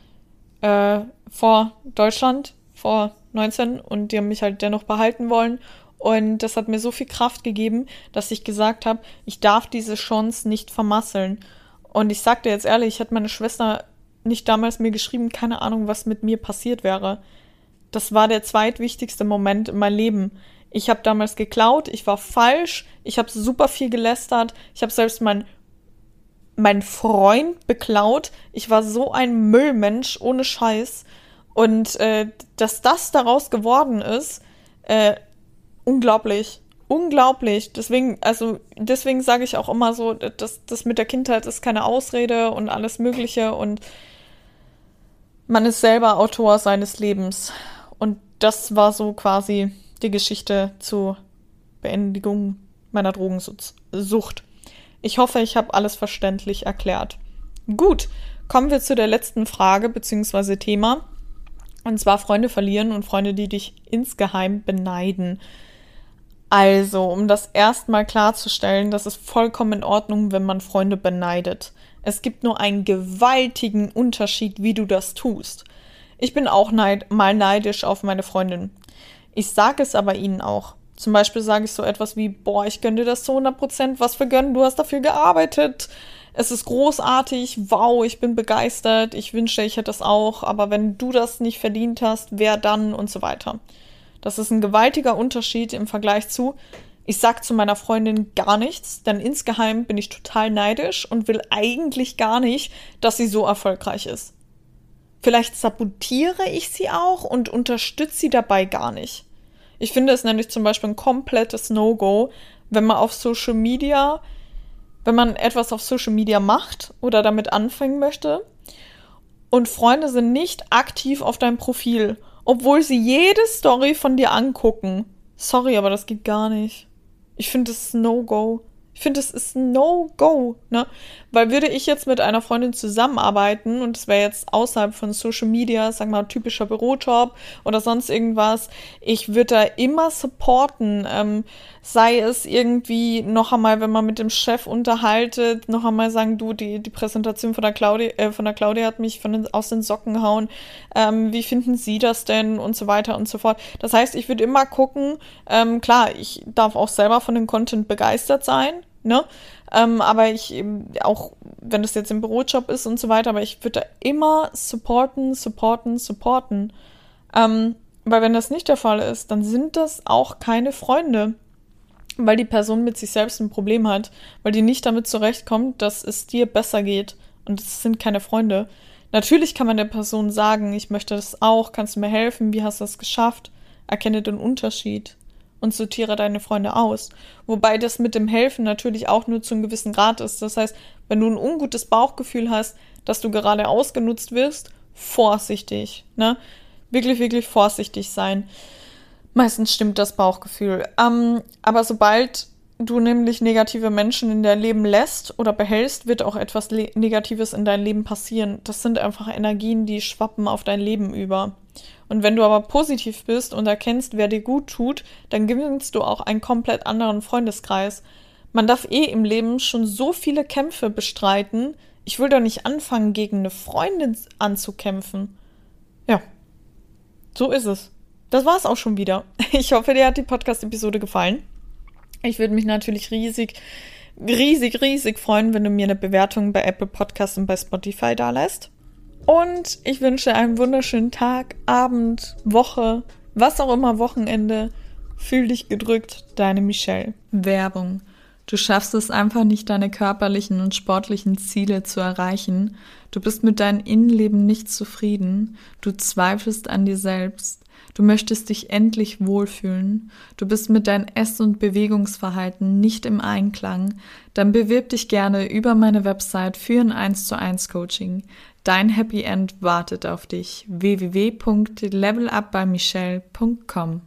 Vor Deutschland, vor 19 und die haben mich halt dennoch behalten wollen. Und das hat mir so viel Kraft gegeben, dass ich gesagt habe, ich darf diese Chance nicht vermasseln. Und ich sag dir jetzt ehrlich, hätte meine Schwester nicht damals mir geschrieben, keine Ahnung, was mit mir passiert wäre. Das war der zweitwichtigste Moment in meinem Leben. Ich habe damals geklaut, ich war falsch, ich habe super viel gelästert, ich habe selbst meinen Freund beklaut. Ich war so ein Müllmensch, ohne Scheiß. Und dass das daraus geworden ist, unglaublich. Unglaublich. Deswegen sage ich auch immer so, das mit der Kindheit ist keine Ausrede und alles Mögliche und man ist selber Autor seines Lebens. Und das war so quasi die Geschichte zur Beendigung meiner Drogensucht. Ich hoffe, ich habe alles verständlich erklärt. Gut, kommen wir zu der letzten Frage bzw. Thema. Und zwar Freunde verlieren und Freunde, die dich insgeheim beneiden. Also, um das erstmal klarzustellen, das ist vollkommen in Ordnung, wenn man Freunde beneidet. Es gibt nur einen gewaltigen Unterschied, wie du das tust. Ich bin auch mal neidisch auf meine Freundin. Ich sage es aber ihnen auch. Zum Beispiel sage ich so etwas wie, boah, ich gönne dir das zu 100%, was für gönnen, du hast dafür gearbeitet. Es ist großartig, wow, ich bin begeistert, ich wünschte, ich hätte das auch, aber wenn du das nicht verdient hast, wer dann und so weiter. Das ist ein gewaltiger Unterschied im Vergleich zu, ich sag zu meiner Freundin gar nichts, denn insgeheim bin ich total neidisch und will eigentlich gar nicht, dass sie so erfolgreich ist. Vielleicht sabotiere ich sie auch und unterstütze sie dabei gar nicht. Ich finde es nämlich zum Beispiel ein komplettes No-Go, wenn man etwas auf Social Media macht oder damit anfangen möchte und Freunde sind nicht aktiv auf deinem Profil, obwohl sie jede Story von dir angucken. Sorry, aber das geht gar nicht. Ich finde, das ist ein No-Go. Ich finde, das ist ein No-Go, ne? Weil würde ich jetzt mit einer Freundin zusammenarbeiten und es wäre jetzt außerhalb von Social Media, sag mal, typischer Bürojob oder sonst irgendwas, ich würde da immer supporten, sei es irgendwie noch einmal, wenn man mit dem Chef unterhaltet, noch einmal sagen, du, die Präsentation von der Claudia hat mich aus den Socken hauen, wie finden Sie das denn und so weiter und so fort. Das heißt, ich würde immer gucken, klar, ich darf auch selber von dem Content begeistert sein, ne? Aber ich, auch wenn das jetzt im Bürojob ist und so weiter, aber ich würde da immer supporten. Weil wenn das nicht der Fall ist, dann sind das auch keine Freunde, weil die Person mit sich selbst ein Problem hat, weil die nicht damit zurechtkommt, dass es dir besser geht. Und es sind keine Freunde. Natürlich kann man der Person sagen, ich möchte das auch, kannst du mir helfen, wie hast du das geschafft? Erkenne den Unterschied und sortiere deine Freunde aus. Wobei das mit dem Helfen natürlich auch nur zu einem gewissen Grad ist. Das heißt, wenn du ein ungutes Bauchgefühl hast, dass du gerade ausgenutzt wirst, vorsichtig, ne? Wirklich, wirklich vorsichtig sein. Meistens stimmt das Bauchgefühl. Aber sobald du nämlich negative Menschen in dein Leben lässt oder behältst, wird auch etwas Negatives in dein Leben passieren. Das sind einfach Energien, die schwappen auf dein Leben über. Und wenn du aber positiv bist und erkennst, wer dir gut tut, dann gewinnst du auch einen komplett anderen Freundeskreis. Man darf im Leben schon so viele Kämpfe bestreiten. Ich will doch nicht anfangen, gegen eine Freundin anzukämpfen. Ja. So ist es. Das war's auch schon wieder. Ich hoffe, dir hat die Podcast-Episode gefallen. Ich würde mich natürlich riesig, riesig, riesig freuen, wenn du mir eine Bewertung bei Apple Podcasts und bei Spotify dalässt. Und ich wünsche einen wunderschönen Tag, Abend, Woche, was auch immer, Wochenende. Fühl dich gedrückt, deine Michelle. Werbung. Du schaffst es einfach nicht, deine körperlichen und sportlichen Ziele zu erreichen. Du bist mit deinem Innenleben nicht zufrieden. Du zweifelst an dir selbst. Du möchtest dich endlich wohlfühlen. Du bist mit deinem Ess- und Bewegungsverhalten nicht im Einklang. Dann bewirb dich gerne über meine Website für ein 1:1 Coaching. Dein Happy End wartet auf dich. www.levelupbymichelle.com